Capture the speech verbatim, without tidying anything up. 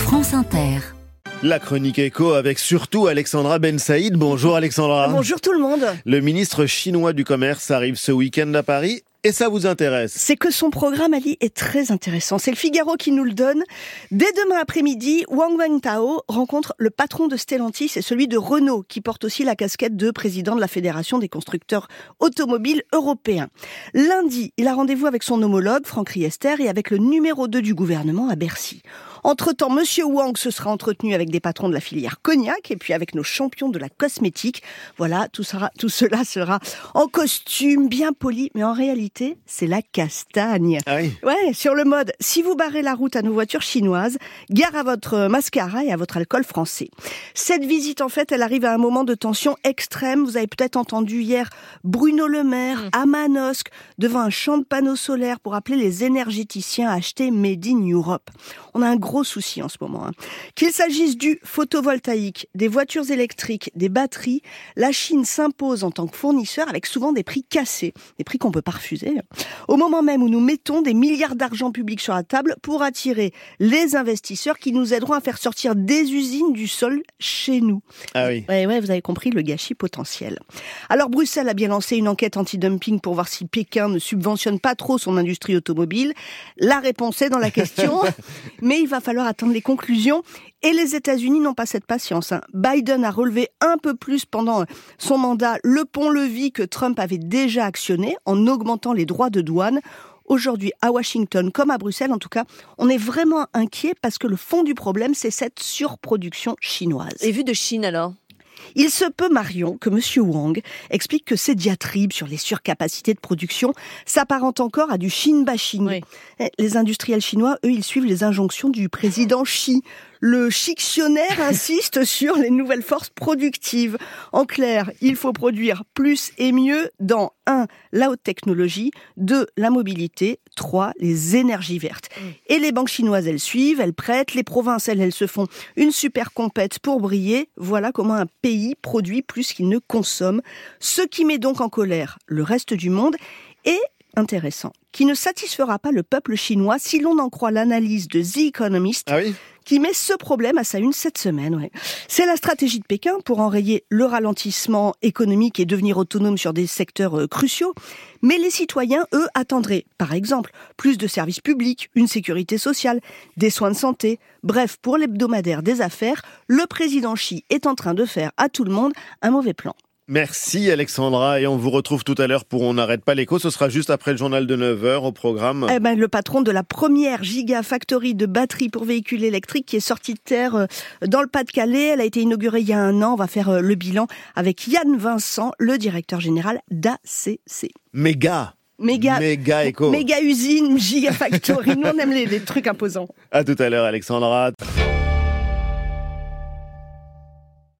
France Inter. La chronique éco avec surtout Alexandra Ben Saïd. Bonjour Alexandra. Bonjour tout le monde. Le ministre chinois du commerce arrive ce week-end à Paris et ça vous intéresse? C'est que son programme, Ali, est très intéressant. C'est le Figaro qui nous le donne. Dès demain après-midi, Wang Wentao rencontre le patron de Stellantis et celui de Renault, qui porte aussi la casquette de président de la Fédération des constructeurs automobiles européens. Lundi, il a rendez-vous avec son homologue, Franck Riester, et avec le numéro deux du gouvernement à Bercy. Entre-temps, Monsieur Wang se sera entretenu avec des patrons de la filière cognac et puis avec nos champions de la cosmétique. Voilà, tout, sera, tout cela sera en costume, bien poli, mais en réalité, c'est la castagne. Ah oui. Ouais, sur le mode, si vous barrez la route à nos voitures chinoises, gare à votre mascara et à votre alcool français. Cette visite, en fait, elle arrive à un moment de tension extrême. Vous avez peut-être entendu hier Bruno Le Maire mmh. à Manosque, devant un champ de panneaux solaires pour appeler les énergéticiens à acheter Made in Europe. On a un gros souci en ce moment. Hein. Qu'il s'agisse du photovoltaïque, des voitures électriques, des batteries, la Chine s'impose en tant que fournisseur avec souvent des prix cassés, des prix qu'on peut pas refuser. Au moment même où nous mettons des milliards d'argent public sur la table pour attirer les investisseurs qui nous aideront à faire sortir des usines du sol chez nous. Ah oui. Ouais, ouais, vous avez compris le gâchis potentiel. Alors Bruxelles a bien lancé une enquête anti-dumping pour voir si Pékin ne subventionne pas trop son industrie automobile. La réponse est dans la question, mais il va falloir attendre les conclusions. Et les États-Unis n'ont pas cette patience. Hein. Biden a relevé un peu plus pendant son mandat le pont-levis que Trump avait déjà actionné en augmentant les droits de douane. Aujourd'hui, à Washington comme à Bruxelles, en tout cas, on est vraiment inquiet parce que le fond du problème, c'est cette surproduction chinoise. Et vu de Chine alors ? Il se peut, Marion, que Monsieur Wang explique que ces diatribes sur les surcapacités de production s'apparentent encore à du Chine-bashing. Oui. Les industriels chinois, eux, ils suivent les injonctions du président Xi. Le chictionnaire insiste sur les nouvelles forces productives. En clair, il faut produire plus et mieux dans un la haute technologie, deux la mobilité, trois les énergies vertes. Mmh. Et les banques chinoises, elles suivent, elles prêtent, les provinces, elles, elles se font une super compète pour briller. Voilà comment un pays produit plus qu'il ne consomme. Ce qui met donc en colère le reste du monde et intéressant, qui ne satisfera pas le peuple chinois si l'on en croit l'analyse de The Economist, ah oui qui met ce problème à sa une cette semaine. Ouais. C'est la stratégie de Pékin pour enrayer le ralentissement économique et devenir autonome sur des secteurs euh, cruciaux. Mais les citoyens, eux, attendraient, par exemple, plus de services publics, une sécurité sociale, des soins de santé. Bref, pour l'hebdomadaire des affaires, le président Xi est en train de faire à tout le monde un mauvais plan. Merci Alexandra et on vous retrouve tout à l'heure pour On n'arrête pas l'écho. Ce sera juste après le journal de neuf heures au programme. Eh ben, le patron de la première gigafactory de batteries pour véhicules électriques qui est sortie de terre dans le Pas-de-Calais. Elle a été inaugurée il y a un an. On va faire le bilan avec Yann Vincent, le directeur général d'A C C. Méga Méga, méga éco. Méga usine, gigafactory. Nous, on aime les, les trucs imposants. À tout à l'heure Alexandra.